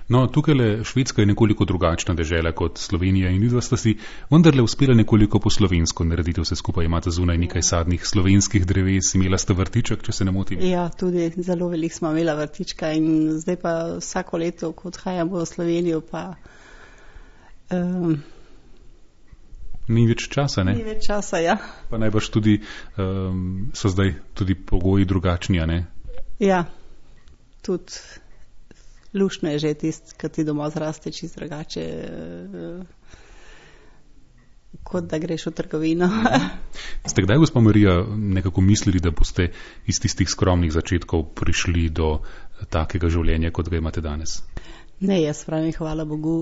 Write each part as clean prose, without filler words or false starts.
No, tukaj Švedska je nekoliko drugačna dežela kot Slovenija in vidva sta si vendarle uspela nekoliko po slovensko narediti vse skupaj. Imate zunaj nekaj sadnih slovenskih dreves, imela ste vrtiček, če se ne motim? Ja, tudi zelo veliko smo imela vrtička in zdaj pa vsako leto, ko odhajamo v Slovenijo, pa ni več časa, ne? Ni več časa, ja. Pa najbrž tudi so zdaj tudi pogoji drugačni, a ne? Ja, tudi luštno je že tisto, kad ti doma zraste čisto drugače, kot da greš v trgovino. Ste kdaj, gospa Marija, nekako mislili, da boste iz tistih skromnih začetkov prišli do takega življenja, kot ga imate danes? Ne, jaz pravim, hvala Bogu,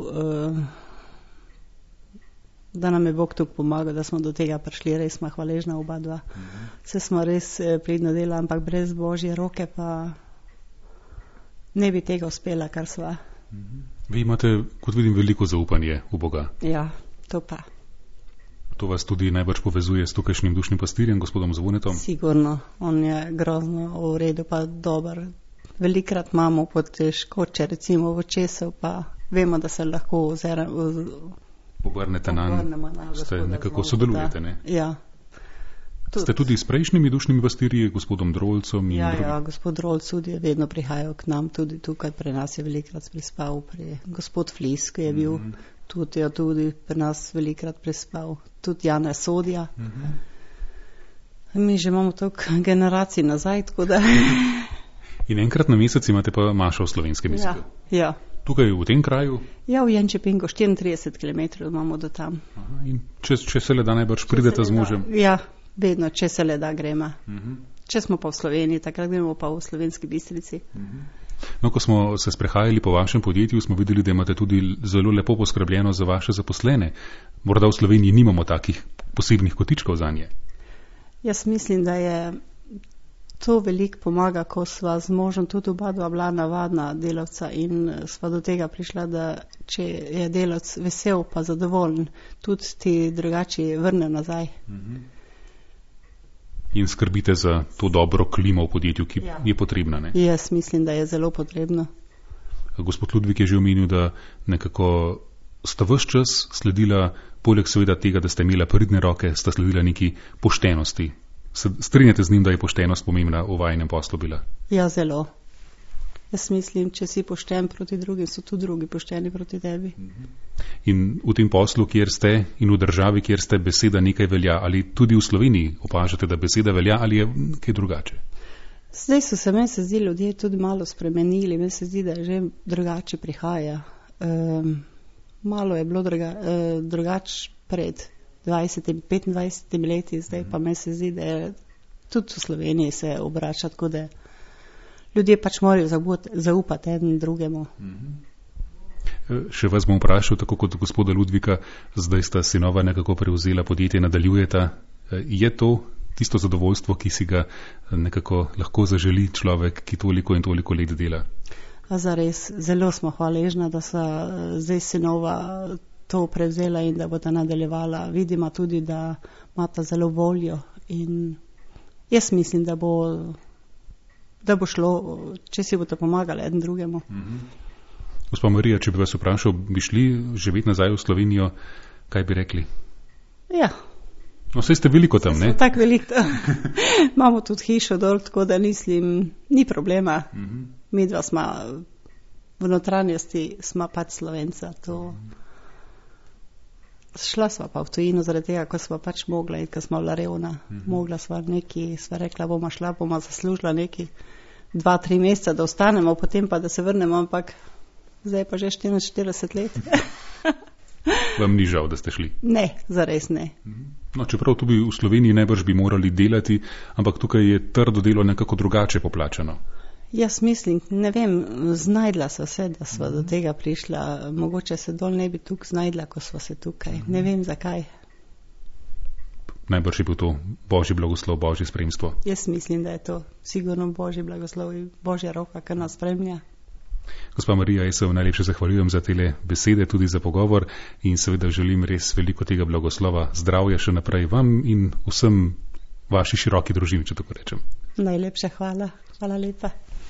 da nam je Bog tukaj pomagal, da smo do tega prišli, res smo hvaležna oba dva. Se smo res pridno delali, ampak brez Božje roke pa ne bi tega uspela, kar sva. Vi imate, kot vidim, veliko zaupanje v Boga. Ja, to pa. To vas tudi najbrž povezuje s tukajšnjim dušnim pastirjem, gospodom Zvonetom? Sigurno, on je grozno v redu, pa dober. Velikrat imamo potežkoče, recimo v česev, pa vemo, da se lahko obrnete na ste nekako sodelujete, ne? Ja. Ste tudi s prejšnjimi dušnimi pastirji, gospodom Drolcem? Ja, gospod Drolc tudi je vedno prihajal k nam, tudi tukaj pri nas je velikrat prispal, gospod Flis, ki je bil tudi pri nas velikrat prispal, tudi Jana Sodja. Mi že imamo toliko generacij nazaj, tako da... In enkrat na mesec imate pa mašo v slovenskem jeziku? Ja. Tukaj v tem kraju? Ja, v Jenčepingu, 34 km imamo do tam. Aha, in če se le da najbrž pridete z možem? Ja, vedno, če se le da gremo. Če smo pa v Sloveniji, takrat gremo pa v Slovenski Bistrici. No, ko smo se sprehajali po vašem podjetju, smo videli, da imate tudi zelo lepo poskrbljeno za vaše zaposlene. Morda v Sloveniji nimamo takih posebnih kotičkov zanje. Jaz mislim, da je to veliko pomaga, ko sva z možem tudi oba dva bila navadna delavca in sva do tega prišla, da če je delavc vesel pa zadovoljen, tudi ti drugače vrne nazaj. In skrbite za to dobro klimo v podjetju, ki je potrebna, ne? Jaz mislim, da je zelo potrebno. Gospod Ludvik je že omenil, da nekako sta ves čas sledila, poleg seveda tega, da ste imela pridne roke, sta sledila neki poštenosti. Strinjate z njim, da je poštenost pomembna v vajinem poslu bila? Ja, zelo. Jaz mislim, če si pošten proti drugim, so tudi drugi pošteni proti tebi. In v tem poslu, kjer ste, in v državi, kjer ste, beseda nekaj velja, ali tudi v Sloveniji opažate, da beseda velja, ali je kaj drugače? Zdaj so se, meni se zdi, ljudje tudi malo spremenili, meni se zdi, da že drugače prihaja. Malo je bilo drugače pred 20-25 leti, zdaj pa me se zdi, da je tudi v Sloveniji se obrača, tako da ljudje pač morajo zaupati eden drugemu. Še vas bom vprašal, tako kot gospoda Ludvika, zdaj sta sinova nekako prevzela podjetje, nadaljujeta. Je to tisto zadovoljstvo, ki si ga nekako lahko zaželi človek, ki toliko in toliko let dela? Zares, zelo smo hvaležna, da so zdaj sinova to prevzela in da bo ta nadaljevala. Vidimo tudi, da imata zelo voljo in jaz mislim, da bo šlo, če si boste pomagali eden drugemu. Gospa Marija, če bi vas vprašal, bi šli živeti nazaj v Slovenijo, kaj bi rekli? Ja. No, saj ste veliko tam, ne? Tako veliko. Imamo tudi hišo dol, tako da mislim, ni problema. Mi dva smo v notranjosti, smo pač Slovenca, to... Šla sva pa v tujino zaradi tega, ko sva pač mogla in ko smo bila revna. Mogla sva neki, sva rekla, bomo zaslužila neki 2-3 meseca, da ostanemo, potem pa, da se vrnemo, ampak zdaj pa že 44 let. Vam ni žal, da ste šli? Ne, zares ne. No, čeprav tudi v Sloveniji najbrž bi morali delati, ampak tukaj je trdo delo nekako drugače poplačano. Jaz mislim, ne vem, znajdla so se, da sva do tega prišla. Mogoče se dol ne bi tukaj znajdla, ko sva se tukaj. Ne vem, zakaj. Najbrž je bil to Božji blagoslov, Božje spremstvo. Jaz mislim, da je to sigurno Božji blagoslov in Božja roka, ki nas spremlja. Gospa Marija, jaz se vam najlepše zahvaljujem za tele besede, tudi za pogovor in seveda želim res veliko tega blagoslova, zdravja še naprej vam in vsem vaši široki družini, če tako rečem. Najlepša hvala. Hvala lepa.